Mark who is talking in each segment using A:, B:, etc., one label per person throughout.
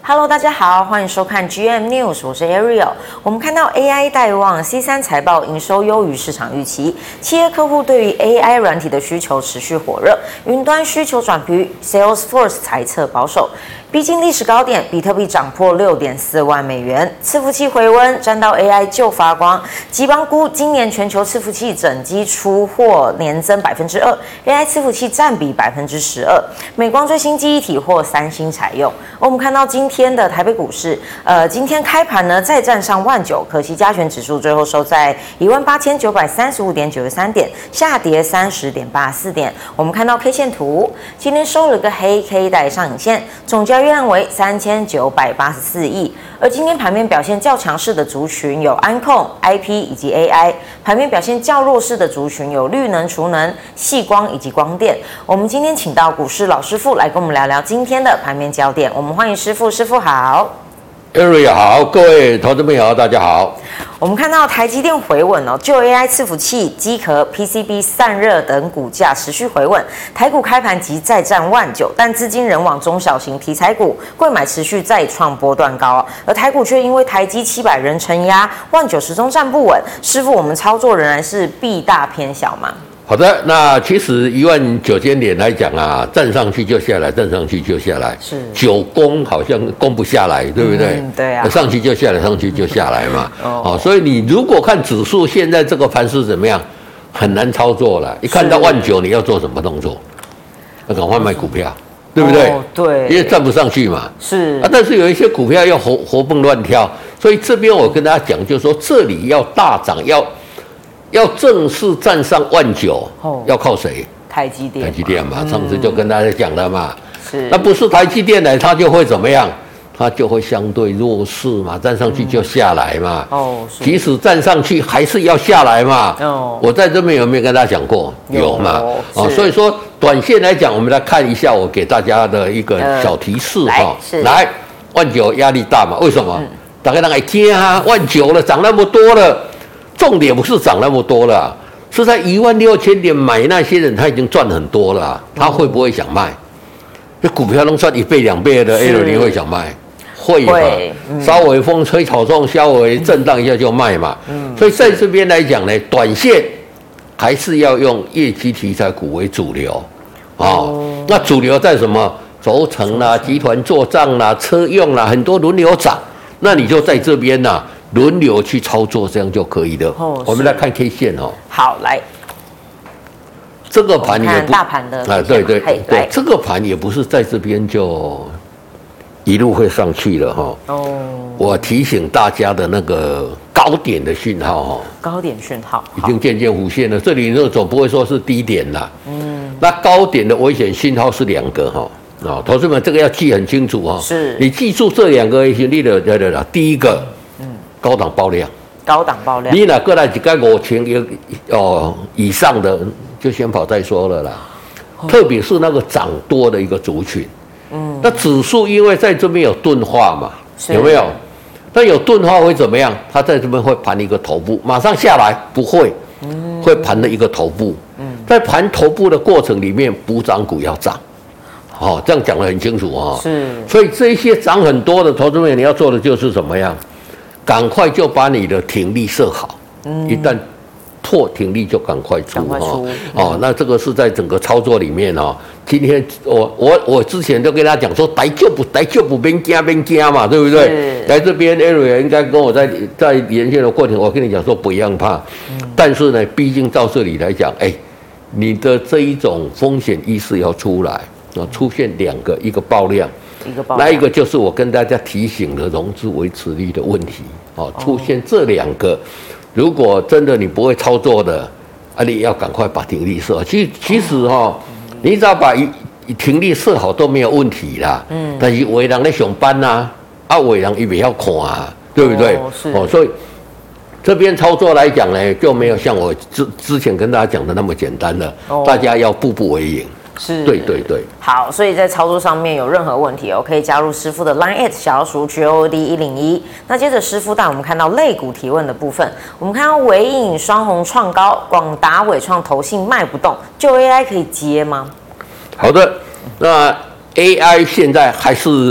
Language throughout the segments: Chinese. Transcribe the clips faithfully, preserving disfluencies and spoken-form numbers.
A: Hello， 大家好，欢迎收看 G M News， 我是 Ariel。我们看到 A I 带旺 C 三财报营收优于市场预期，企业客户对于 A I 软体的需求持续火热，云端需求转疲 ，Salesforce 财测保守。逼近历史高点，比特币涨破 六点四万美元，伺服器回温，沾到 A I 就发光。吉邦估今年全球伺服器整机出货年增 百分之二， A I 伺服器占比 百分之十二。美光最新记忆体或三星采用。我们看到今天的台北股市，呃，今天开盘呢再站上万九，可惜加权指数最后收在一万八千九百三十五点九十三点，下跌三十点八四点。我们看到 K 线图，今天收了个黑 K 带上影线，总交易量为三千九百八十四亿。而今天盘面表现较强势的族群有安控、I P 以及 A I， 盘面表现较弱势的族群有绿能、储能、矽光以及光电。我们今天请到股市老师傅来跟我们聊聊今天的盘面焦点。我们欢迎师傅，师傅好。
B: Ariel 好，各位投资朋友大家好。
A: 我们看到台积电回稳哦，就 A I 伺服器、机壳、P C B 散热等股价持续回稳，台股开盘即再战万九，但资金仍往中小型题材股贵买持续再创波段高，而台股却因为台积七百人承压，万九始终站不稳。师傅，我们操作仍然是避大偏小吗？
B: 好的，那其实一万九千点来讲啊，站上去就下来，站上去就下来，
A: 是
B: 久攻好像攻不下来，对不对？
A: 嗯、对啊，
B: 上去就下来，上去就下来嘛。
A: 哦，
B: 哦，所以你如果看指数现在这个盘势怎么样，很难操作了。一看到万九，你要做什么动作？要赶快买股票，对不对？
A: 哦、对，
B: 因为站不上去嘛。
A: 是
B: 啊，但是有一些股票要活活蹦乱跳，所以这边我跟大家讲，就是说这里要大涨要。要正式站上万九，哦，要靠谁？
A: 台积电。
B: 台积电嘛，上次就跟大家讲了嘛。
A: 是。
B: 那不是台积电呢，它就会怎么样？它就会相对弱势嘛，站上去就下来嘛。嗯、哦。即使站上去，还是要下来嘛。哦。我在这边有没有跟大家讲过？有, 有嘛。哦。所以说，短线来讲，我们来看一下我给大家的一个小提示哈、呃。来，万九压力大嘛？为什么？嗯、大家来听啊，万九了，涨那么多了。重点不是涨那么多了，是在一万六千点买那些人，他已经赚很多了，他会不会想卖？这股票能赚一倍两倍的 ，A 你会想卖？会嘛？嗯、稍微风吹草动，稍微震荡一下就卖嘛。嗯、所以在这边来讲呢，短线还是要用业绩题材股为主流啊、哦哦。那主流在什么？轴承啦、集团做账啦、车用啦，很多轮流涨，那你就在这边呐、啊。轮流去操作，这样就可以了。哦、我们来看 K 线哦。
A: 好，来，
B: 这个盘也不
A: 大盘的
B: 啊，对对对，这个盘也不是在这边就一路会上去了哈。哦，我提醒大家的那个高点的讯号哈，
A: 高点讯号
B: 已经渐渐浮现了。这里那总不会说是低点啦。嗯，那高点的危险讯号是两个哈。哦，同志们，这个要记很清楚哈。
A: 是，
B: 你记住这两个危险力的，对对对，第一个。高档爆量，
A: 高档爆量，
B: 你哪个来几个五千哦以上的就先跑再说了啦。哦、特别是那个涨多的一个族群，嗯，那指数因为在这边有钝化嘛，有没有？那有钝化会怎么样？它在这边会盘一个头部，马上下来不会，嗯，会盘的一个头部。嗯，在盘头部的过程里面，补涨股要涨。哦，这样讲得很清楚啊、哦。是，所以这些涨很多的投资者，你要做的就是怎么样？赶快就把你的停利设好，嗯、一旦破停利就赶快出哈。哦、嗯，那这个是在整个操作里面哦。今天我我我之前就跟他讲说，逮就不逮就不边加边加嘛，对不对？来这边 Ariel 应该跟我在在连线的过程，我跟你讲说不要怕，嗯、但是呢，毕竟到这里来讲，哎，你的这一种风险意识要出来啊，出现两个，一个爆量。那一个就是我跟大家提醒的融资维持率的问题哦，出现这两个，如果真的你不会操作的，啊，你要赶快把停利设好。其实其实哈、哦，你只要把停利设好都没有问题啦。嗯。但是有的人在上班呐，啊，有的人也不要看啊，对不对？哦，是。哦，所以这边操作来讲呢，就没有像我之之前跟大家讲的那么简单了。哦。大家要步步为营。
A: 是，
B: 对对对，
A: 好，所以在操作上面有任何问题哦，可以加入师傅的 Line at 小老鼠 G O D 一零一。那接着师傅带我们看到类股提问的部分，我们看到微影双红创高，广达、伟创、投信卖不动，就 A I 可以接吗？
B: 好的，那 A I 现在还是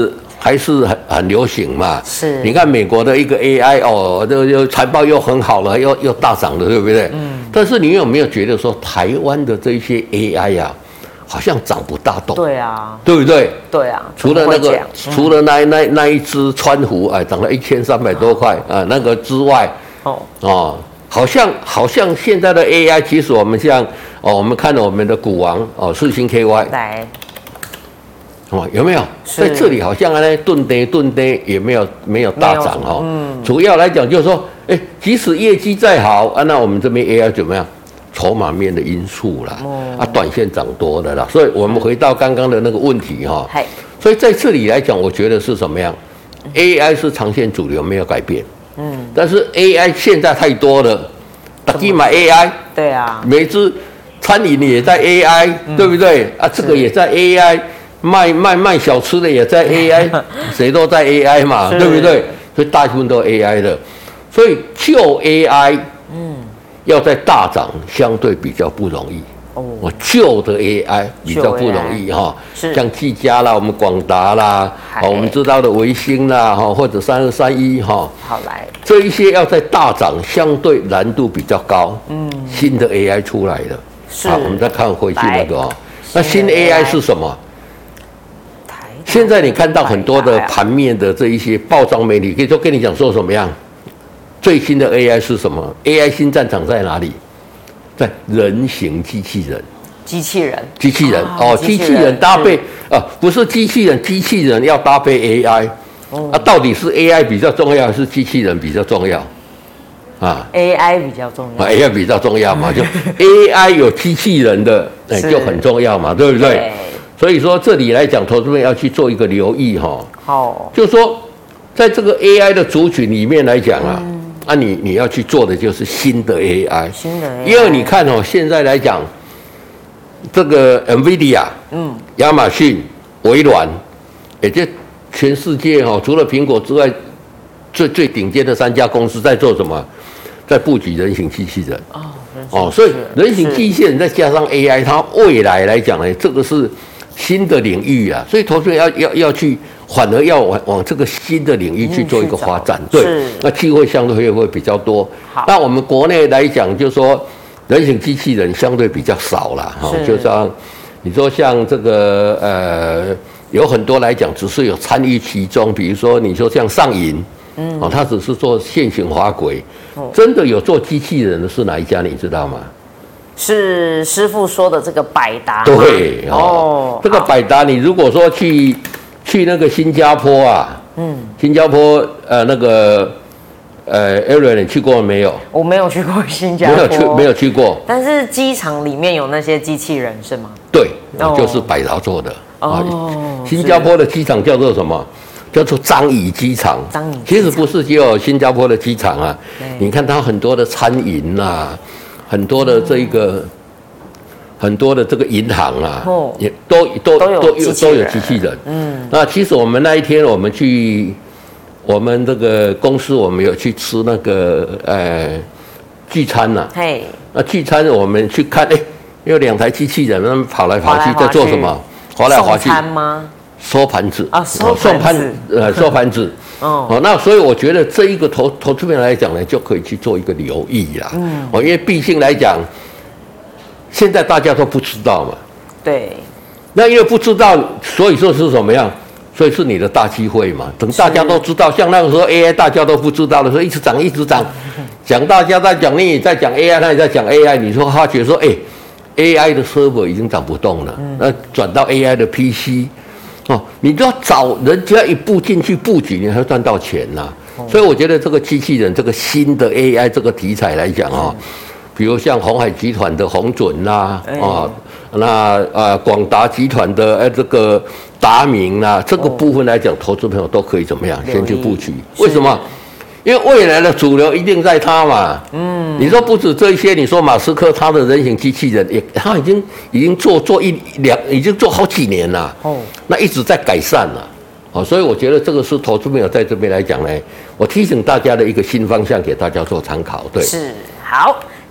B: 还是很很流行嘛。
A: 是，
B: 你看美国的一个 A I 哦，这个财报又很好了，又又大涨了，对不对？嗯。但是你有没有觉得说台湾的这些 A I 呀、啊，好像涨不大动？
A: 对啊，
B: 对不对？
A: 对啊。
B: 除了那个，嗯、除了那那那一只川湖，哎，涨了一千三百多块啊，那个之外，哦哦。好像好像现在的 A I， 其实我们像哦，我们看了我们的股王哦，世芯 K Y
A: 来，
B: 哦，有没有在这里好像呢顿跌顿跌也没有没有大涨哦，嗯，主要来讲就是说，哎，即使业绩再好啊，那我们这边 A I 怎么样？筹码面的因素啦，哦、啊，短线涨多了啦，所以我们回到刚刚的那个问题哈、哦，所以在这里来讲，我觉得是什么样 ？A I 是长线主流，没有改变。嗯，但是 A I 现在太多了，大家买 A I，
A: 对啊，
B: 每只餐饮也在 A I，、嗯、对不对？啊，这个也在 A I， 卖卖卖小吃的也在 A I， 谁都在 A I 嘛，对不对？所以大部分都 A I 的，所以就 A I， 嗯，要在大涨相对比较不容易。我旧的 A I 比较不容易哈，像技嘉啦，我们广达啦，我们知道的微星啦，哈，或者三二三一哈，
A: 好来，
B: 这一些要在大涨，相对难度比较高。嗯，新的 A I 出来了，是，我们再看回去那个哦，那新 A I 是什么？现在你看到很多的盘面的这一些报章媒体，可以说跟你讲说什么样？最新的 A I 是什么 ？A I 新战场在哪里？在人形机器人，
A: 机器人，
B: 机器人哦，机器人搭配啊，不是机器人，机器人要搭配 A I，、哦、啊，到底是 A I 比较重要，还是机器人比较重要？啊
A: ，A I 比较重要、啊、
B: ，A I 比较重要嘛，就 A I 有机器人的，哎、欸，就很重要嘛，对不对？对，所以说这里来讲，投资人要去做一个留意哈。好，就是说，在这个 A I 的族群里面来讲啊。嗯啊你，你你要去做的就是新的 A I，
A: 新的 A I，
B: 因为你看哦，现在来讲，这个 NVIDIA， 嗯，亚马逊、微软，也就全世界哈、哦，除了苹果之外，最最顶尖的三家公司在做什么？在布局人形机器人。哦，哦，所以人形机器人再加上 A I， 它未来来讲呢，这个是新的领域啊，所以投资人要要要去。反而要往往这个新的领域去做一个发展，对，那机会相对会比较多。那我们国内来讲，就是说人形机器人相对比较少啦，哈，就像你说像这个呃，有很多来讲只是有参与其中，比如说你说像上银，嗯，哦，他只是做线性滑轨，哦，真的有做机器人的是哪一家？你知道吗？
A: 是师傅说的这个百达。
B: 对，哦，这个百达，你如果说去。去那个新加坡啊，嗯，新加坡呃那个呃 Aaron 你去过没有？
A: 我没有去过新加坡，
B: 没有去没有去过。
A: 但是机场里面有那些机器人是吗？
B: 对，哦、就是百达做的。哦，新加坡的机场叫做什么？叫做樟宜机场。樟宜其实不是只有新加坡的机场啊，你看它很多的餐饮啊，很多的这一个。嗯很多的这个银行啊，哦、也都都都有都有都有机器人。嗯，那其实我们那一天我们去，我们这个公司我们有去吃那个呃聚餐呐、啊。嘿，那聚餐我们去看，哎，有两台机器人，他们跑来跑去在做什么？滑来滑去。送餐吗？收盘子
A: 啊，收盘子，
B: 呃，收盘子。哦，哦，那所以我觉得这一个投投资面来讲呢，就可以去做一个留意啦。嗯，哦，因为毕竟来讲。现在大家都不知道嘛，
A: 对，
B: 那因为不知道，所以说是什么样？所以是你的大机会嘛。等大家都知道，像那个时候 A I 大家都不知道的时候，一直涨一直涨，讲大家在讲，你也在讲 A I， 他也在讲 A I， 你说发觉说，哎 ，A I 的 server 已经涨不动了，嗯、那转到 A I 的 P C， 哦，你就要找人家一步进去布局，你才赚到钱呐、啊。哦、所以我觉得这个机器人这个新的 A I 这个题材来讲哦。比如像鸿海集团的鸿准啦、啊，啊，那呃广达集团的呃这个达明啦、啊，这个部分来讲，投资朋友都可以怎么样？先去布局。为什么？因为未来的主流一定在它嘛。嗯。你说不止这一些，你说马斯克他的人形机器人也，他已经已经做做一两，已经做好几年了。哦。那一直在改善了。哦，所以我觉得这个是投资朋友在这边来讲呢，我提醒大家的一个新方向，给大家做参考。对。
A: 是好。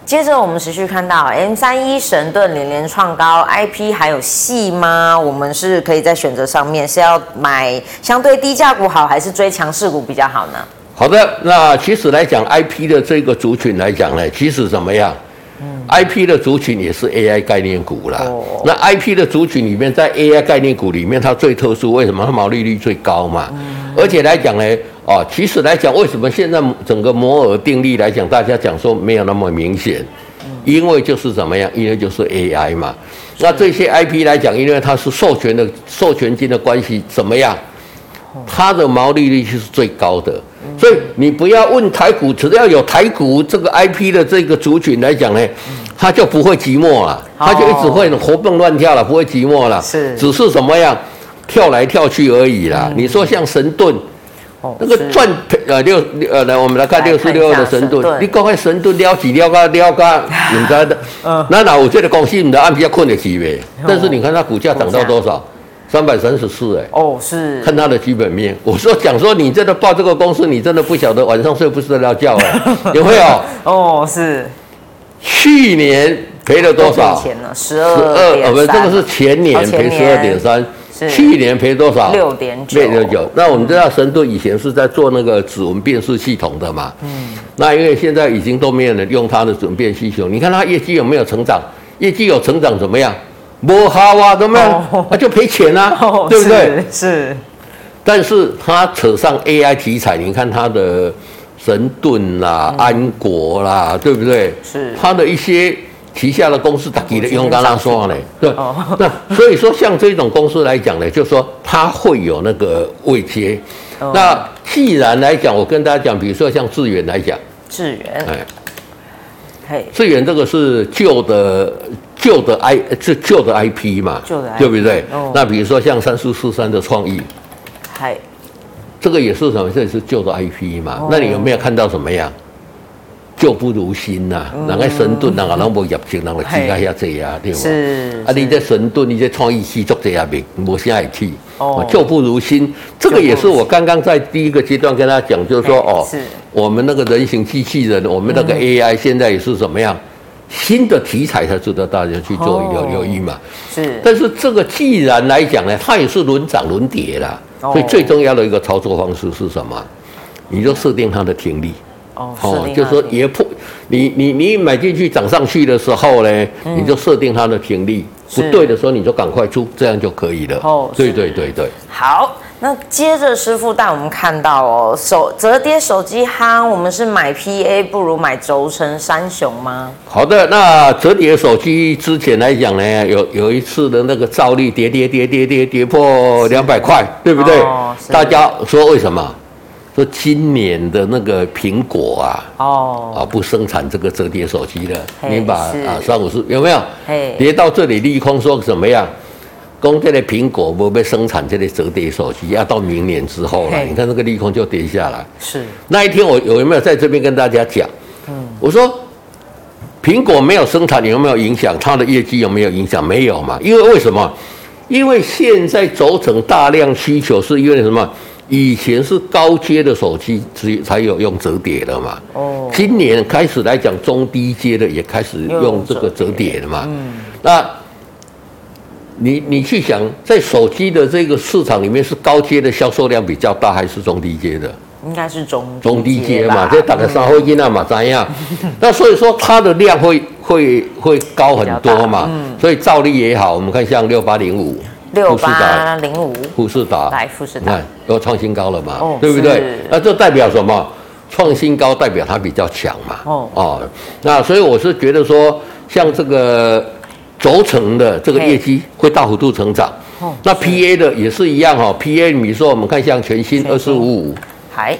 A: 接着我们持续看到 M 三一神盾连连创高 ，I P 还有细吗？我们是可以在选择上面是要买相对低价股好，还是追强势股比较好呢？
B: 好的，那其实来讲 ，I P 的这个族群来讲呢，其实怎么样？嗯、I P 的族群也是 A I 概念股啦。哦、那 I P 的族群里面，在 A I 概念股里面，它最特殊，为什么？它毛利率最高嘛。嗯、而且来讲呢。哦，其实来讲，为什么现在整个摩尔定律来讲，大家讲说没有那么明显？因为就是怎么样？因为就是 A I 嘛。那这些 I P 来讲，因为它是授权的授权金的关系，怎么样？它的毛利率是最高的。所以你不要问台股，只要有台股这个 I P 的这个族群来讲呢，它就不会寂寞了，它就一直会活蹦乱跳了，不会寂寞了。是，只是怎么样跳来跳去而已啦。你说像神盾。那个赚呃六呃来，我们来看六四六二的神盾。你讲开神盾了几了个了个，你知道的。那那我觉得公司你的按比较困得起呗。但是你看它股价涨到多少？三百三十四哎。哦，是。看它的基本面，我说讲说你真的报这个公司，你真的不晓得晚上睡不睡得了觉哎。有没有？哦，是。去年赔了多少？
A: 钱了十二点三。
B: 我们这个是前年赔十二点三。去年赔多少？
A: 六点九。
B: 六点九。那我们知道神盾以前是在做那个指纹辨识系统的嘛？嗯。那因为现在已经都没有人用它的指纹辨识系统，你看它业绩有没有成长？业绩有成长怎么样？不好啊，怎么样？它、哦、就赔钱啊，哦、对不对？
A: 是。是
B: 但是它扯上 A I 题材，你看它的神盾啦、嗯、安国啦，对不对？是。它的一些。旗下的公司打击的用刚刚说呢，对，哦、那所以说像这种公司来讲呢，就是说它会有那个位阶。哦、那既然来讲，我跟大家讲，比如说像智原来讲，
A: 智原，哎，
B: 嘿，智原这个是旧的旧的 I 是旧的 I P 嘛，旧的 I P, 对不对？哦、那比如说像三四四三的创意，嗨，这个也是什么？这也是旧的 I P 嘛。哦、那你有没有看到什么样？旧不如新呐、啊，人家神盾人家拢无业绩，人就起价遐济啊，对吧？是。啊，你这神盾，你这创意系做这下面，无啥会去。哦。旧不如新，这个也是我刚刚在第一个阶段跟他讲，就是说哦，是我们那个人形机器人，我们那个 A I 现在也是怎么样？新的题材才值得大家去做有留意嘛。是。但是这个既然来讲呢，它也是轮涨轮跌啦，所以最重要的一个操作方式是什么？你就设定它的停利。哦，哦就是说也破，你你你买进去涨上去的时候呢，嗯、你就设定它的停利，不对的时候你就赶快出，这样就可以了。哦，对对对对。
A: 好，那接着师傅带我们看到哦，手折叠手机夯，我们是买 P A 不如买轴承三雄吗？
B: 好的，那折叠手机之前来讲呢，有有一次的那个照例跌跌跌跌跌跌破两百块，对不对？哦、大家说为什么？说今年的那个苹果啊，哦，啊不生产这个折叠手机了，你把啊三五四有没有？跌到这里利空说怎么样？讲这个苹果不被生产这类折叠手机，要到明年之后了，你看这个利空就跌下来。是那一天我有没有在这边跟大家讲？嗯，我说苹果没有生产有没有影响？它的业绩有没有影响？没有嘛？因为为什么？因为现在轴承大量需求是因为什么？以前是高阶的手机只才有用折叠的嘛，哦，今年开始来讲中低阶的也开始用这个折叠的嘛，嗯，那你你去想，在手机的这个市场里面，是高阶的销售量比较大，还是中低阶的？
A: 应该是中
B: 中低阶嘛，这打个三会音啊嘛，怎样？那所以说它的量会会会高很多嘛，嗯，所以照例也好，我们看像六八零五。
A: 六八零五，
B: 富士达
A: 来富士达，
B: 你看都创新高了嘛，哦、对不对？那这代表什么？创新高代表它比较强嘛。哦哦，那所以我是觉得说，像这个轴承的这个业绩会大幅度成长。哦，那 P A 的也是一样哈、哦、，P A 比如说我们看像全新二四五五，还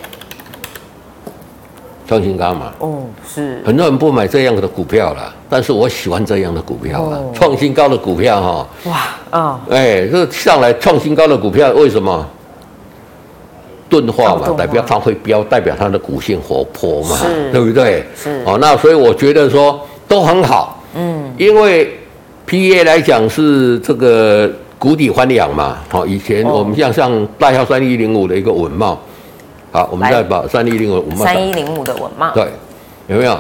B: 创新高嘛。哦，是。很多人不买这样的股票啦，但是我喜欢这样的股票啊，哦、创新高的股票哈、哦。哇。啊，哎，这上来创新高的股票，为什么？钝化嘛，代表它会飙，代表它的股性活泼嘛，对不对？是。哦，那所以我觉得说都很好，嗯，因为 P A 来讲是这个谷底翻扬嘛，好，以前我们像像代号三一零五的一个稳懋，好，我们再把三一零五稳懋，
A: 三一零五的稳懋，
B: 对，有没有？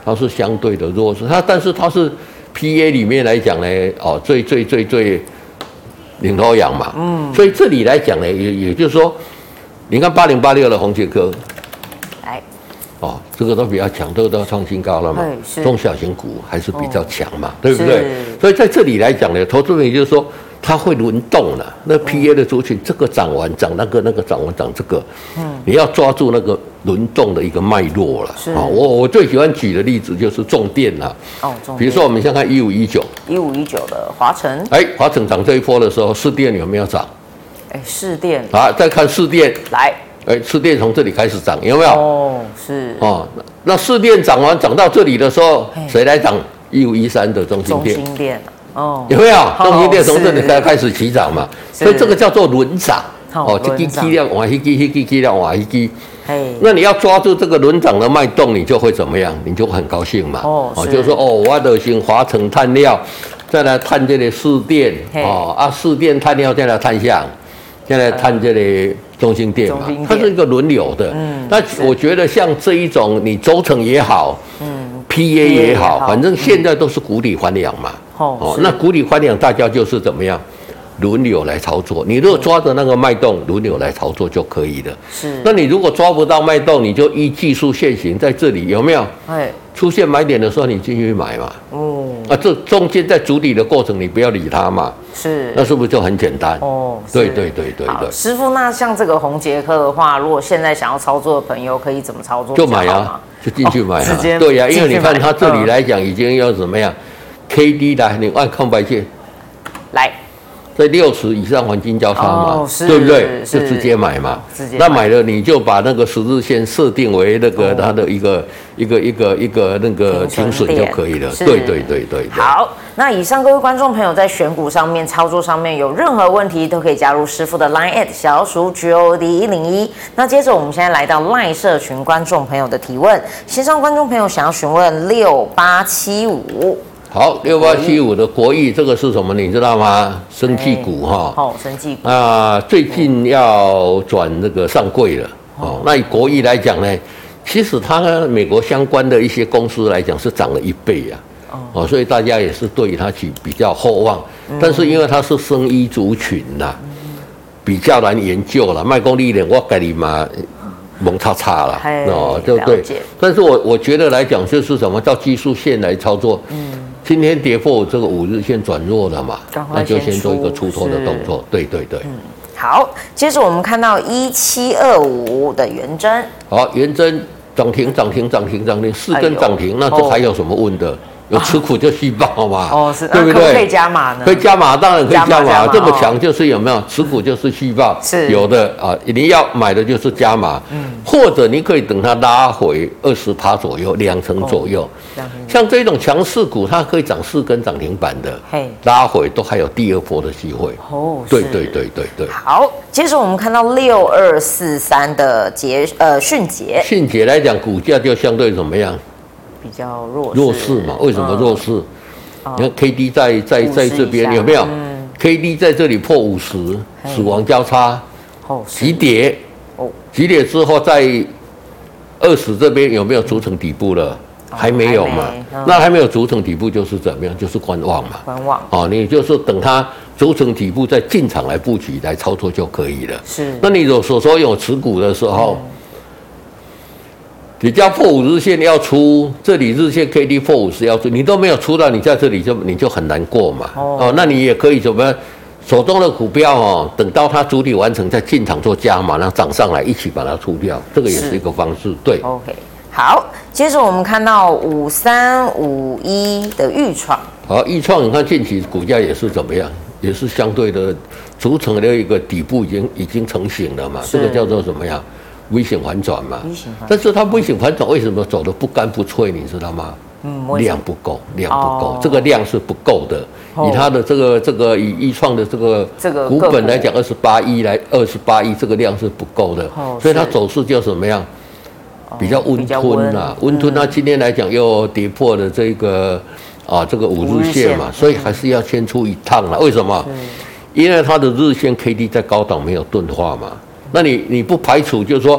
B: 它是相对的弱势，它但是它是 P A 里面来讲呢，哦，最最最最领头羊嘛，嗯，所以这里来讲呢，也也就是说，你看八零八六的宏捷科，
A: 来，
B: 哦，这个都比较强，这个都要创新高了嘛，中小型股还是比较强嘛，哦、对不对？所以在这里来讲呢，投资人也就是说。它会轮动了，那 P A 的族群，这个涨完涨那个，那个涨完涨这个，嗯，你要抓住那个轮动的一个脉络了。是，啊，我我最喜欢举的例子就是重电啦。哦，重电。比如说我们先看一五一九，
A: 一五一九的华城。
B: 哎，华城涨这一波的时候，市电有没有涨？
A: 哎，市电。
B: 啊，再看市电。
A: 来。
B: 哎，市电从这里开始涨，有没有？
A: 哦，是。
B: 哦，那市电涨完涨到这里的时候，谁来涨？一五一三的中心电。
A: 中心电。哦，
B: 有没有？中心电从这里才开始起涨嘛，所以这个叫做轮涨。哦，这支基量往一支，一支基量往一支。那你要抓住这个轮涨的脉动，你就会怎么样？你就会很高兴嘛。哦，就是说，哦，我的先华城碳料，再来碳这里市电，哦啊，市电碳料再来碳项，再来碳这里中心电嘛，它是一个轮流的。嗯，那我觉得像这一种，你轴承也好，嗯。P A 也好，反正现在都是谷底还两嘛。哦，那谷底还两，大家就是怎么样轮流来操作。你如果抓着那个脉动轮流来操作就可以了。是。那你如果抓不到脉动，你就依技术线型在这里有没有？哎，出现买点的时候你进去买嘛。哦。啊，这中间在筑底的过程，你不要理它嘛。是。那是不是就很简单？哦。对对对对对。
A: 师傅，那像这个宏捷科的话，如果现在想要操作的朋友，可以怎么操作？
B: 就买啊。就进去买啊，对呀、啊，因为你看它这里来讲已经要怎么样 ？K D 来，你按空白线，
A: 来，
B: 在六十以上黄金交叉嘛，哦、对不对？就直接买嘛。直接买那买了你就把那个十日线设定为那个它的一个、哦、一个一个一个那个停损就可以了。对对对对。
A: 好，那以上各位观众朋友在选股上面、操作上面有任何问题，都可以加入师傅的 Line at 小鼠 G O D 一零一。那接着我们现在来到 Line 社群观众朋友的提问，线上观众朋友想要询问六八七五。
B: 好，六八七五的国益这个是什么？你知道吗？生技股哈。
A: 哦，生技股
B: 啊，最近要转那个上柜了。哦，那以国益来讲呢，其实它美国相关的一些公司来讲是涨了一倍呀、啊。哦，所以大家也是对于它起比较厚望。但是因为它是生医族群呐，比较难研究了。卖功力点，我给你嘛。蒙叉叉了哦，对不对？但是我我觉得来讲，就是什么叫技术线来操作。嗯，今天跌破这个五日线转弱了嘛，那就先做一个出脱的动作。对对对。嗯，
A: 好，接着我们看到一七二五的元真。
B: 好，元真涨停涨停涨停涨停四根涨停，那这还有什么问的？有持股就续报嘛，哦，是，对不对？
A: 可以加码呢？
B: 可以加码，当然可以加码。这么强就是有没有持股就是续报？是有的啊，你要买的就是加码，嗯，或者你可以等它拉回二十趴左右，两成左右。像这种强势股，它可以涨四根涨停板的，嘿，拉回都还有第二波的机会。哦，对对对对对。
A: 好，接着我们看到六二四三的捷呃迅捷，
B: 迅捷来讲，股价就相对怎么样？
A: 比较弱
B: 弱势嘛？为什么弱势？嗯、你看 K D 在在在这边有没有、嗯、？K D 在这里破五十，死亡交叉，哦，急跌，哦，急跌之后在二十这边有没有组成底部了？哦、还没有嘛？还嗯、那还没有组成底部就是怎么样？就是观望嘛。
A: 观望。
B: 哦，你就是等它组成底部再进场来布局来操作就可以了。是。那你有所说有持股的时候。嗯，你叫破五日线要出，这里日线 K D 破五十要出，你都没有出到，你在这里就你就很难过嘛。哦, 哦，那你也可以怎么样？手中的股票哦，等到它主体完成再进场做加码，然后涨上来一起把它出掉，这个也是一个方式。对
A: ，OK， 好，接着我们看到五三五一的裕创。
B: 好，裕创你看近期股价也是怎么样？也是相对的组成的一个底部已经已经成型了嘛，这个叫做什么样？危险反转嘛，但是它危险反转为什么走得不干不脆？你知道吗？嗯，量不够，量不够，哦、这个量是不够的。哦、以它的这个这个以易创的这个这个股本来讲，二十八亿来二十八亿，这个量是不够的，哦、所以它走势就怎么样？比较温吞啊，温吞。它今天来讲又跌破了这个啊这个五日线嘛，所以还是要先出一趟了。为什么？因为它的日线 K D 在高档没有钝化嘛。那你你不排除就是说，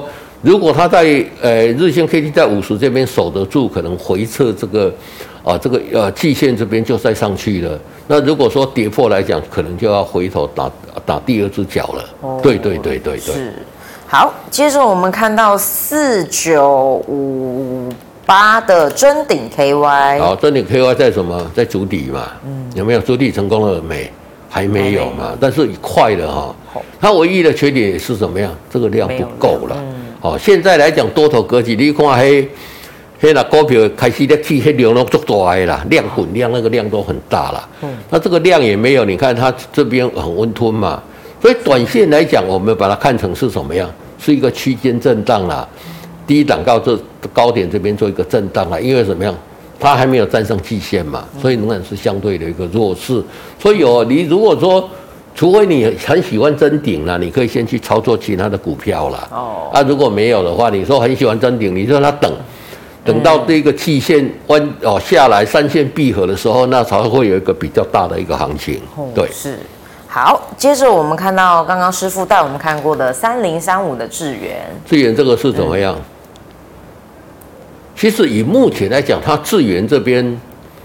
B: 如果它在呃日线 K D 在五十这边守得住，可能回撤这个啊这个呃季线这边就再上去了。那如果说跌破来讲，可能就要回头打打第二只脚了。哦，对对对对对。
A: 是。好，接着我们看到四九五八的臻鼎 K Y。
B: 好，臻鼎 K Y 在什么？在筑底嘛。嗯。有没有筑底成功了没？还没有嘛。但是快了哈。它唯一的缺点是怎么样？这个量不够了。嗯。哦，现在来讲多头格局，你看黑。黑那股票开始在起，黑量都足大的啦，量滚量那个量都很大啦。嗯，那这个量也没有，你看它这边很温吞嘛，所以短线来讲，我们把它看成是什么样？是一个区间震荡啦，低档到这高点这边做一个震荡啦，因为怎么样？它还没有站上季线嘛，所以仍然是相对的一个弱势。所以哦，你如果说，除非你很喜欢臻鼎啦，你可以先去操作其他的股票啦。哦，啊，如果没有的话，你说很喜欢臻鼎，你就让它等。等到这个季线弯哦下来，三线闭合的时候，那才会有一个比较大的一个行情。对，
A: 是。好，接着我们看到刚刚师傅带我们看过的三零三五的智原。
B: 智原这个是怎么样？嗯、其实以目前来讲，它智原这边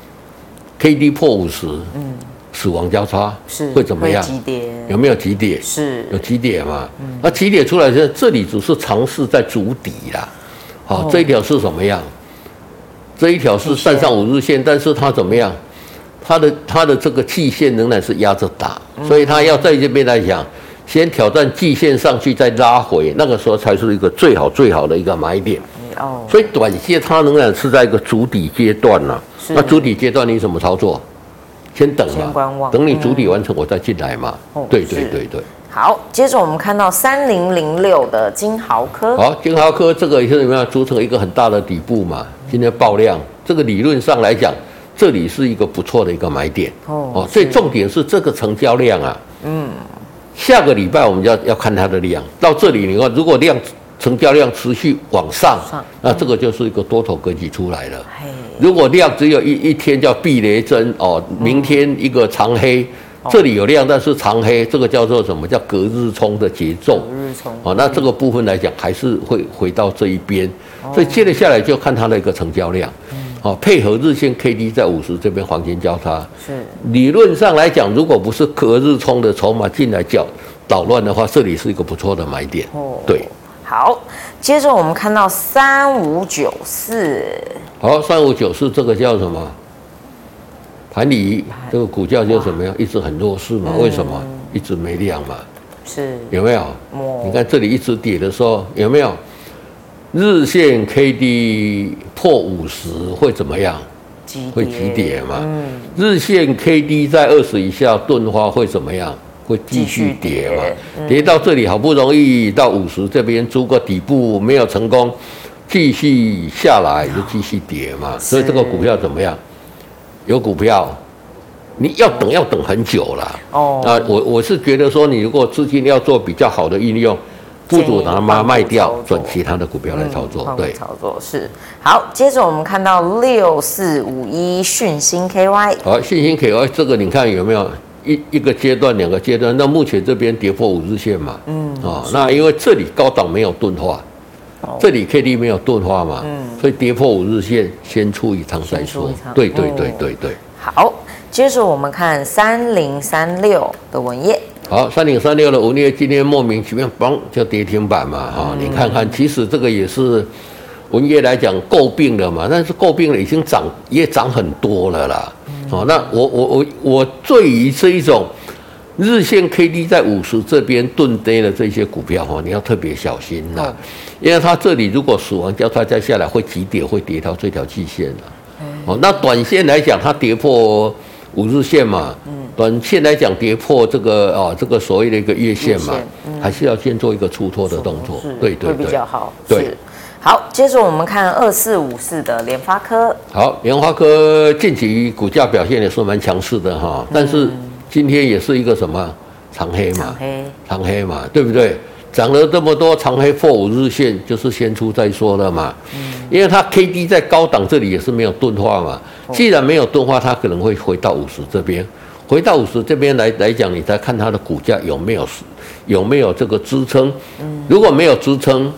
B: K D 破五十，嗯，死亡交叉是会怎么样？
A: 急跌
B: 有没有急跌？
A: 是有
B: 急跌嘛？嗯、那急跌出来的这里只是尝试在筑底啦。好、哦，这一条是什么样？这一条是站上五日线，但是它怎么样？它的它的这个季线仍然是压着打，所以它要在这边来讲，先挑战季线上去，再拉回，那个时候才是一个最好最好的一个买点。哦，所以短线它仍然是在一个筑底阶段呢、啊。那筑底阶段你怎么操作？先等嘛，等你筑底完成，我再进来嘛。嗯、对对对对。
A: 好，接着我们看到三零零六的金豪科。
B: 好，金豪科这个也是怎么样组成一个很大的底部嘛？今天爆量，这个理论上来讲，这里是一个不错的一个买点。哦，哦，所以重点是这个成交量啊。嗯。下个礼拜我们要要看它的量，到这里你看，如果量成交量持续往上，上那这个就是一个多头格局出来了。如果量只有一一天叫避雷针哦，明天一个长黑。这里有量，但是长黑，这个叫做什么？叫隔日冲的节奏。隔日冲。哦，那这个部分来讲，还是会回到这一边。哦、所以接着下来就看它的一个成交量。嗯。哦，配合日线 K D 在五十这边黄金交叉。是。理论上来讲，如果不是隔日冲的筹码进来搅捣乱的话，这里是一个不错的买点。哦。对。
A: 好，接着我们看到三五九四。
B: 好，三五九四这个叫什么？盘里这个股价就怎么样，一直很弱势嘛？为什么？一直没量嘛？是有没有？你看这里一直跌的时候，有没有？日线 K D 破五十会怎么样？会急跌嘛？嗯。日线 K D 在二十以下钝化会怎么样？会继续跌嘛？嗯、跌到这里好不容易到五十这边租个底部没有成功，继续下来就继续跌嘛。所以这个股票怎么样？有股票，你要等要等很久了。哦，啊，我我是觉得说，你如果资金要做比较好的运用，不如拿它卖掉，转其他的股票来操作。嗯、对，
A: 操作是好。接着我们看到六四五一讯星 K Y。
B: 好，讯星 K Y 这个你看有没有一一个阶段、两个阶段？那目前这边跌破五日线嘛。嗯。哦，那因为这里高档没有钝化。这里 K D 没有钝化嘛，嗯、所以跌破五日线，先出一趟再说。对对对对对。
A: 好，接着我们看三零三六的文业。
B: 好，三零三六的文业今天莫名其妙嘣就跌停板嘛，哈、嗯，你看看，其实这个也是文业来讲诟病的嘛，但是诟病了已经涨也涨很多了啦。嗯、哦，那我我我我对于这一种。日线 K D 在五十这边钝跌的这些股票哈，你要特别小心啦，哦、因为它这里如果死亡交叉再下来会急跌，会跌到这条季线了。嗯、哦，那短线来讲，它跌破五日线嘛，嗯、短线来讲跌破这个啊、哦、这个所谓的一个月线嘛，嗯、还是要先做一个出脱的动作，对对对，
A: 会比较好。
B: 对，
A: 好，接着我们看二四五四的联发科。
B: 好，联发科近期股价表现也是蛮强势的哈，但是。嗯今天也是一个什么长黑嘛，长黑长黑嘛，对不对？涨了这么多，长黑破五日线，就是先出再说了嘛。嗯，因为它 K D 在高档这里也是没有钝化嘛，既然没有钝化，它可能会回到五十这边，回到五十这边来来讲，你再看它的股价有没有有没有这个支撑。嗯，如果没有支撑，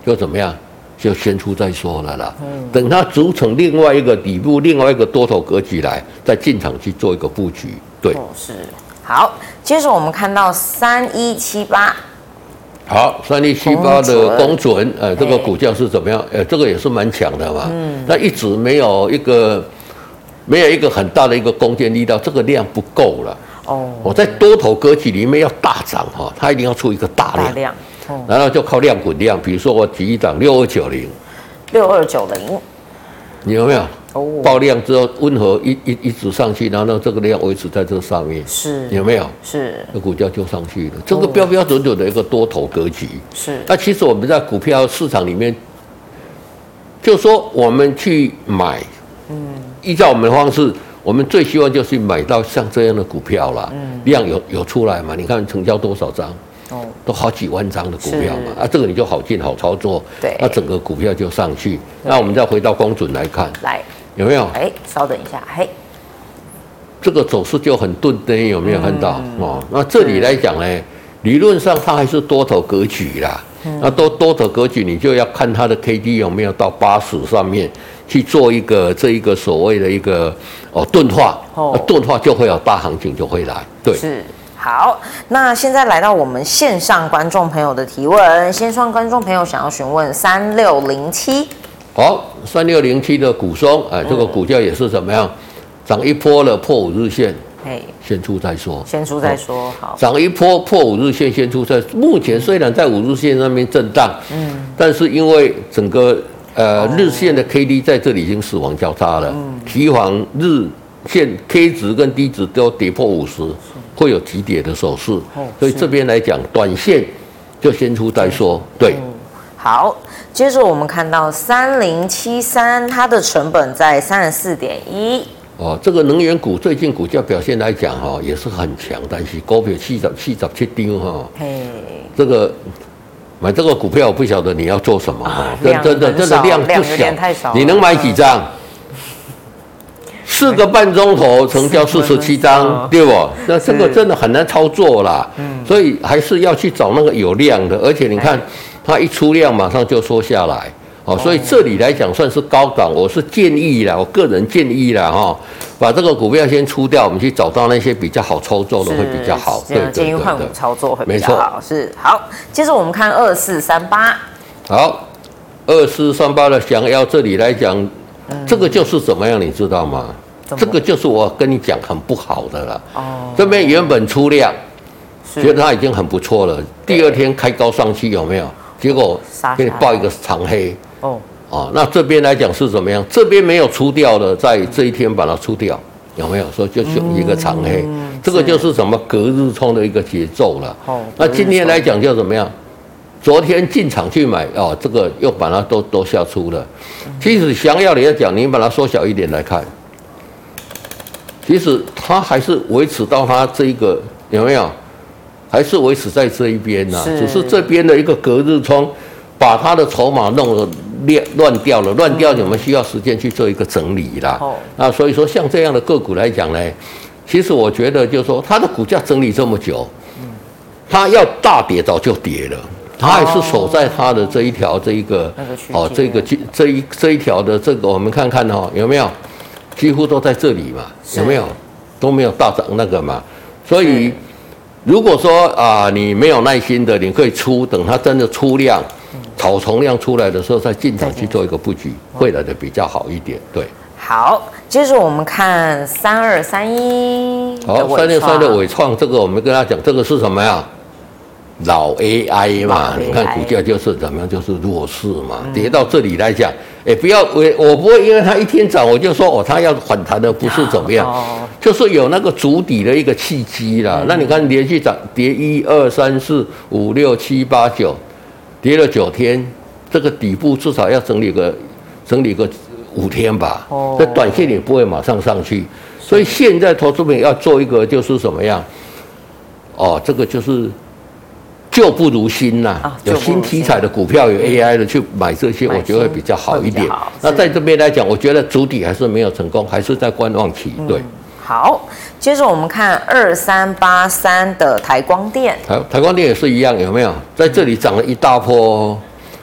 B: 就怎么样？就先出再说了啦。嗯，等它组成另外一个底部、另外一个多头格局来，再进场去做一个布局。对，
A: 哦，是。好，接着我们看到三一七八。
B: 好，三一七八的公准，呃，这个股价是怎么样？呃，这个也是蛮强的嘛。嗯，那一直没有一个没有一个很大的一个攻坚力道，这个量不够了。哦，我在多头格局里面要大涨哈，它一定要出一个大量。大量。然后就靠量滚量，比如说我举一档六二九零，
A: 六二九零，
B: 你有没有？哦，爆量之后温和一一一直上去，然后这个量维持在这上面，
A: 是
B: 有没有？
A: 是，
B: 那股价就上去了，这个标标准准的一个多头格局。
A: 是，
B: 那其实我们在股票市场里面，就说我们去买，嗯，依照我们的方式，我们最希望就是买到像这样的股票啦，嗯，量有有出来嘛？你看成交多少张？哦，都好几万张的股票嘛，啊，这个你就好进好操作，
A: 对，
B: 那整个股票就上去。那我们再回到公准来看，
A: 来
B: 有没有？
A: 哎，稍等一下，嘿，
B: 这个走势就很钝的，有没有看到？嗯、哦，那这里来讲呢，理论上它还是多头格局啦。嗯、那多多头格局，你就要看它的 K D 有没有到八十上面去做一个这一个所谓的一个哦钝化，哦，钝化就会有大行情就会来，对，
A: 是。好，那现在来到我们线上观众朋友的提问，线上观众朋友想要询问三六零七，
B: 好，三六零七的股松，哎，这个股价也是怎么样，涨一波了，破五日线，哎，先出再说，
A: 先出再说，好，
B: 涨一波破五日线，先出再，目前虽然在五日线上面震荡，嗯，但是因为整个呃日线的 K D 在这里已经死亡交叉了，嗯，提防日线 K 值跟 D 值都跌破五十。会有急跌的手势，哦、所以这边来讲，短线就先出再说。对、嗯，
A: 好，接着我们看到三零七三，它的成本在三十四点一。
B: 哦，这个能源股最近股价表现来讲哈、哦，也是很强，但是股票七十七十七张哈，嘿，这个买这个股票，我不晓得你要做什么哈、啊，真真的真的量不小，你能买几张？四个半钟头成交四十七张，对不？那这个真的很难操作啦，嗯，所以还是要去找那个有量的，而且你看它一出量马上就缩下来，哦，所以这里来讲算是高档，我是建议啦，我个人建议啦哈，把这个股票先出掉，我们去找到那些比较好操作的会比较好，
A: 对，建议换股操作会比较好，是好。接着我们看二四三八，
B: 好，二四三八的想要这里来讲。这个就是怎么样，你知道吗？这个就是我跟你讲很不好的了。哦，这边原本出量，觉得它已经很不错了。第二天开高上去有没有？结果给你报一个长黑。哦，哦，那这边来讲是怎么样？这边没有出掉的，在这一天把它出掉，有没有？说就就一个长黑，嗯、这个就是什么隔日冲的一个节奏了。哦，那今天来讲就怎么样？昨天进场去买哦，这个又把它都都下出了。其实想要你来讲，你把它缩小一点来看，其实它还是维持到它这一个有没有？还是维持在这一边呐、啊，只是这边的一个隔日冲，把它的筹码弄得乱乱掉了，乱掉你们需要时间去做一个整理啦。哦，那所以说像这样的个股来讲呢，其实我觉得就是说它的股价整理这么久，它要大跌早就跌了。它还是守在它的这一条这一个哦，这个这一这一条的这个，我们看看哦，有没有？几乎都在这里嘛，有没有？都没有大涨那个嘛。所以如果说啊，你没有耐心的，你可以出，等它真的出量、草丛量出来的时候，再进场去做一个布局，会来的比较好一点。对。
A: 好，接着我们看三二三一。
B: 好，三六三的伟创，这个我们跟他讲，这个是什么呀？老 A I 嘛，你看股价就是怎么样，就是弱势嘛。嗯、跌到这里来讲，哎、欸，不要我我不会因为它一天涨，我就说哦，它要反弹的不是怎么样，哦、就是有那个筑底的一个契机啦。嗯、那你看连续涨，跌一二三四五六七八九，跌了九天，这个底部至少要整理个整理个五天吧。哦，这短线也不会马上上去，所以现在投资者要做一个就是什么样？哦，这个就是。旧不如新呐、啊，有新题材的股票，有 A I 的去买这些，我觉得会比较好一点。那在这边来讲，我觉得主体还是没有成功，还是在观望期。对，嗯、
A: 好，接着我们看二三八三的台光电，
B: 台台光电也是一样，有没有在这里涨了一大波？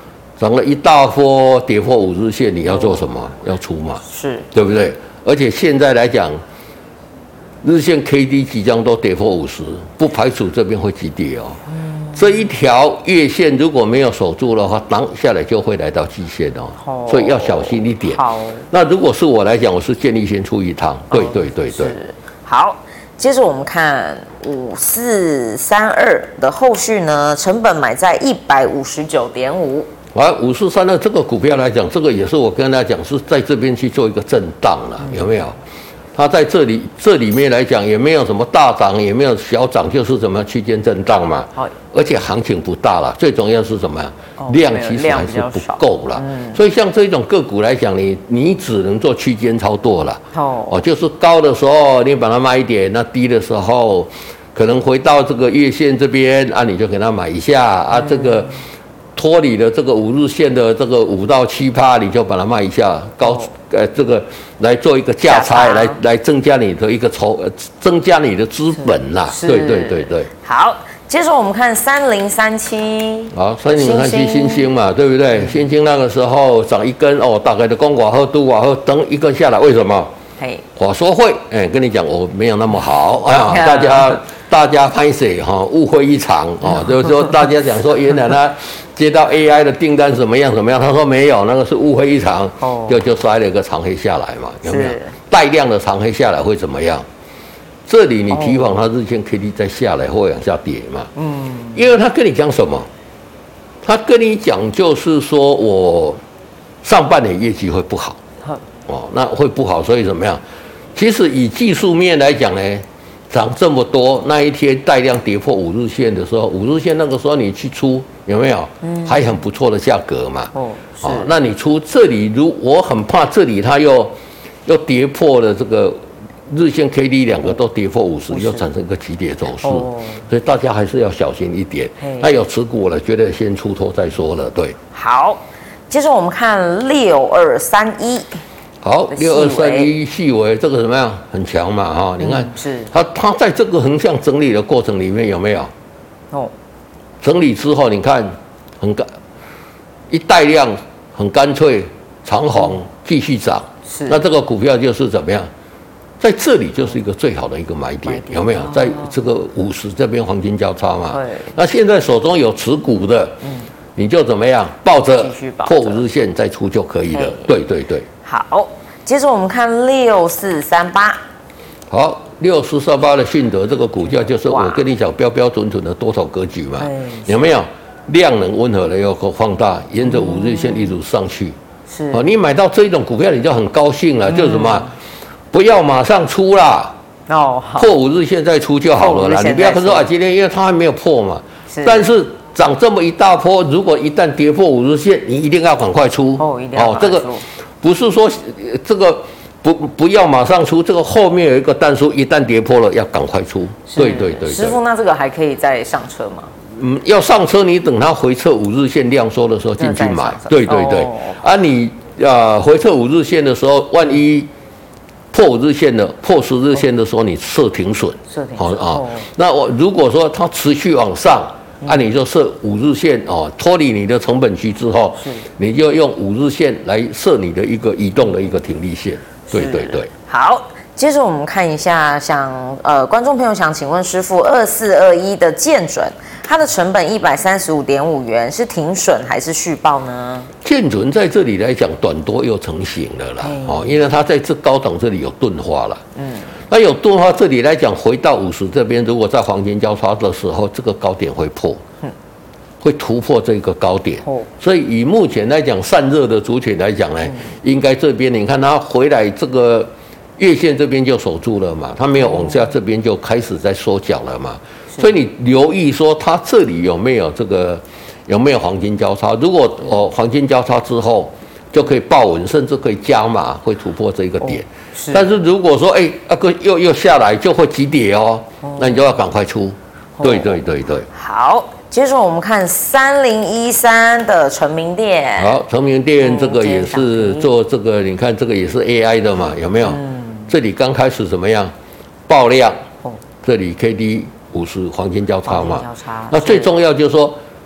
B: 涨了一大波，跌破五日线，你要做什么？要出嘛，
A: 是，
B: 对不对？而且现在来讲，日线 K D 即将都跌破五十，不排除这边会急跌哦。嗯、这一条月线如果没有守住的话，挡下来就会来到季线哦，哦所以要小心一点。
A: 好，
B: 那如果是我来讲，我是建议先出一趟。对对对对。
A: 好，接着我们看五四三二的后续呢，成本买在一百五十九点五。
B: 啊，五四三二这个股票来讲，这个也是我跟大家讲，是在这边去做一个震荡了，有没有？它在这里这里面来讲，也没有什么大涨，也没有小涨，就是什么区间震荡嘛。好，而且行情不大了，最重要是什么？哦、量其实还是不够了。嗯、所以像这种个股来讲，你你只能做区间操作了。哦，哦，就是高的时候你把它卖一点，那低的时候可能回到这个月线这边啊，你就给它买一下啊，这个。脱离了这个五日线的这个五到七趴，你就把它卖一下，高呃这个来做一个价差，来来增加你的一个筹，增加你的资本啦。对对对对。
A: 好，接着我们看三零三七。
B: 好，三零三七星星嘛，对不对？星星那个时候涨一根哦，大概的公瓦后都瓦后等一根下来，为什么？嘿，华硕会，哎，跟你讲我没有那么好，哎呀，大家大家拍谁哈，误会一场哦，就是说大家讲说原来他接到 A I 的订单怎么样怎么样，他说没有，那个是误会一场，哦、就就摔了一个长黑下来嘛，有没有？带量的长黑下来会怎么样？这里你提防它日线 K D 再下来或往下跌嘛，嗯，因为他跟你讲什么？他跟你讲就是说我上半年业绩会不好。哦，那会不好，所以怎么样？其实以技术面来讲呢，涨这么多，那一天带量跌破五日线的时候，五日线那个时候你去出有没有？嗯，还很不错的价格嘛。哦，是。哦，那你出这里，如我很怕这里它又又跌破了这个日线 K D 两个都跌破五十，又产生一个急跌走势，哦、所以大家还是要小心一点。那有持股了，觉得先出脱再说了。对。
A: 好，接着我们看六二三一。
B: 好，六二三一细微这个怎么样？很强嘛，哈、哦！你看，嗯、是它它在这个横向整理的过程里面有没有？哦，整理之后你看很干，一带量很干脆，长红继续涨，是那这个股票就是怎么样？在这里就是一个最好的一个买点，点有没有？在这个五十这边黄金交叉嘛，对。那现在手中有持股的，嗯，你就怎么样？抱着破五日线再出就可以了。对对对。
A: 好，接着我们看六四三八。
B: 好，六四三八的迅德这个股价就是我跟你讲标标准准的多头格局嘛，有没有？量能温和的又放大，沿着五日线一路上去。是哦，你买到这种股票你就很高兴了，嗯、就是什么？不要马上出啦，哦，破五日线再出就好了啦。你不要说啊，今天因为它还没有破嘛，是但是涨这么一大波，如果一旦跌破五日线，你一定要赶快出。哦，一定要赶快出。哦，这个。不是说这个不不要马上出，这个后面有一个弹数，一旦跌破了要赶快出。对对 对, 对。
A: 师傅，那这个还可以再上车吗？
B: 嗯，要上车，你等它回撤五日线量缩的时候进去买。对对对。哦、啊，你啊回撤五日线的时候，万一破五日线的破十日线的时候，你设停损。设停损。好啊。那我如果说它持续往上。按、啊、你就设五日线哦，脱离你的成本区之后，你就用五日线来设你的一个移动的一个停利线。对对对。
A: 好，接着我们看一下，想呃，观众朋友想请问师傅，二四二一的建准，它的成本一百三十五点五元，是停损还是续报呢？
B: 建准在这里来讲，短多又成型了啦，哦，因为它在这高档这里有钝化了，嗯。那有钝化，这里来讲，回到五十这边，如果在黄金交叉的时候，这个高点会破，嗯、会突破这个高点。哦、所以以目前来讲，散热的族群来讲呢，嗯、应该这边你看它回来这个月线这边就守住了嘛，它没有往下，这边就开始在缩脚了嘛。所以你留意说它这里有没有这个有没有黄金交叉？如果哦黄金交叉之后，就可以抱稳，甚至可以加码，会突破这个点。哦是但是如果说哎，那、啊、个又又下来，就会急跌哦，哦那你就要赶快出。哦、对对对对。
A: 好，接着我们看三零一三的成名店。
B: 好，成名店这个也是做这个，你看这个也是 A I 的嘛，有没有？嗯、这里刚开始怎么样？爆量。哦、这里 K D 五十黄金交叉嘛。交叉那最重要就是说，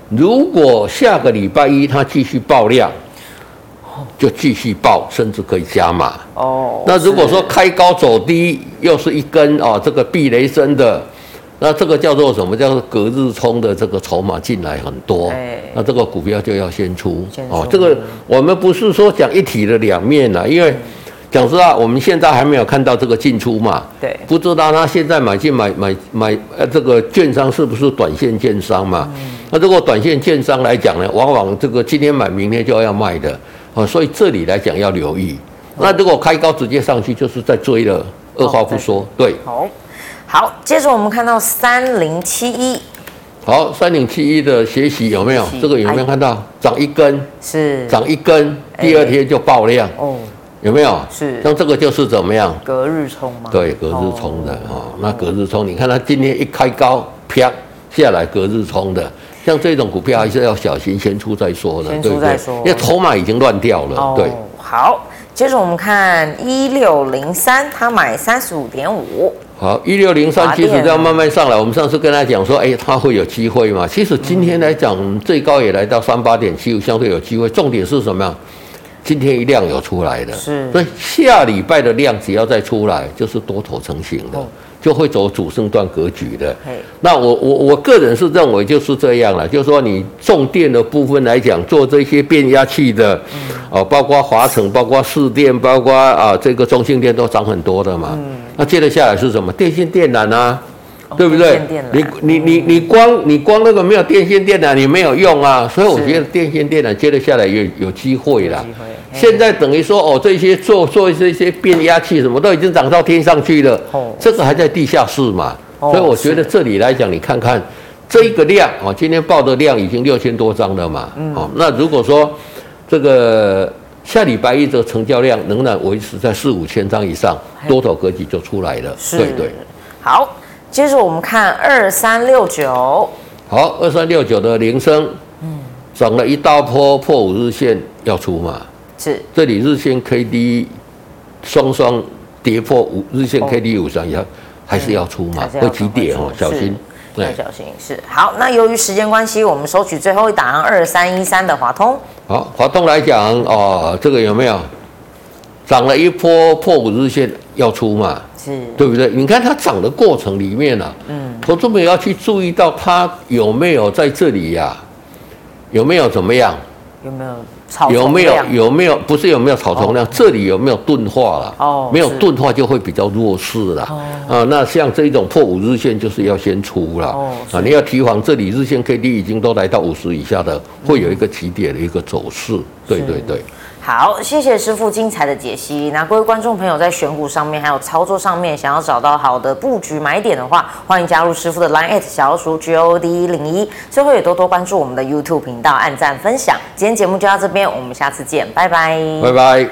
B: 如果下个礼拜一它继续爆量，就继续爆，甚至可以加码。哦，那如果说开高走低，又是一根哦，这个避雷针的，那这个叫做什么？叫做隔日冲的这个筹码进来很多，那这个股票就要先出。先出哦，这个我们不是说讲一体的两面啦，因为讲实话，我们现在还没有看到这个进出嘛，对，不知道他现在买进买买买呃这个券商是不是短线券商嘛？嗯、那如果短线券商来讲呢，往往这个今天买，明天就要卖的。哦，所以这里来讲要留意。那如果开高直接上去，就是在追了，二话不说。对，
A: 好，好，接着我们看到三零七一，
B: 好，三零七一的学习有没有？这个有没有看到？涨一根，是涨一根，第二天就爆量，哦，有没有？是，像这个就是怎么样？
A: 隔日冲吗？
B: 对，隔日冲的哦。那隔日冲，你看它今天一开高，啪下来，隔日冲的。像这种股票还是要小心，先出再说的，
A: 先出再说，
B: 因为筹码已经乱掉了。哦、对，
A: 好，接着我们看一六零三，他买三十五点五。
B: 好，一六零三其实这样慢慢上来。我们上次跟他讲说，哎，它会有机会嘛？其实今天来讲，嗯、最高也来到三八点七五，相对有机会。重点是什么样？今天一量有出来的，是，所以下礼拜的量只要再出来，就是多头成型的。哦，就会走主升段格局的。那我我我个人是认为就是这样了，就是说你重电的部分来讲，做这些变压器的，嗯、哦，包括华城，包括市电，包括啊这个中兴电都涨很多的嘛。嗯、那接着下来是什么？电线电缆啊，哦、对不对？你你你你光你光那个没有电线电缆，你没有用啊。所以我觉得电线电缆接着下来有有机会啦。现在等于说哦，这些做做这些变压器什么都已经涨到天上去了，哦、这个还在地下室嘛，哦、所以我觉得这里来讲，你看看这个量哦，今天报的量已经六千多张了嘛，嗯、哦，那如果说这个下礼拜一的成交量仍然维持在四五千张以上，多头格局就出来了，对对。
A: 好，接着我们看二三六九，
B: 好，二三六九的铃声，嗯，涨了一大波，破五日线要出嘛。是，这里日线 K D 双双跌破五日线 K D 五上以后，还是要出嘛，会急跌哦，小心，
A: 要小心。是，好，那由于时间关系，我们收取最后一档二三一三的华通。
B: 好，华通来讲哦，这个有没有涨了一波破五日线要出嘛？是，对不对？你看它涨的过程里面啊，嗯，投资者要去注意到它有没有在这里呀、啊，有没有怎么样？
A: 有没有？
B: 有没有有没有不是有没有草丛量？哦、这里有没有钝化了？哦，没有钝化就会比较弱势了。哦、啊，那像这种破五日线就是要先出了。哦，啊，你要提防这里日线 K D 已经都来到五十以下的，会有一个起跌的一个走势。嗯、对对对。
A: 好，谢谢师傅精彩的解析。那各位观众朋友在选股上面还有操作上面，想要找到好的布局买点的话，欢迎加入师傅的 Line at 小老鼠 G O D 一零一。最后也多多关注我们的 YouTube 频道，按赞分享。今天节目就到这边，我们下次见，拜拜，
B: 拜拜。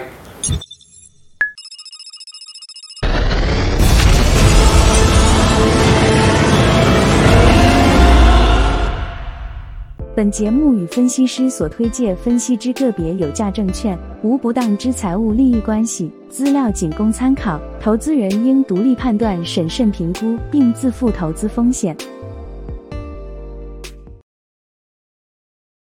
C: 本节目与分析师所推介分析之个别有价证券无不当之财务利益关系，资料仅供参考，投资人应独立判断、审慎评估，并自负投资风险。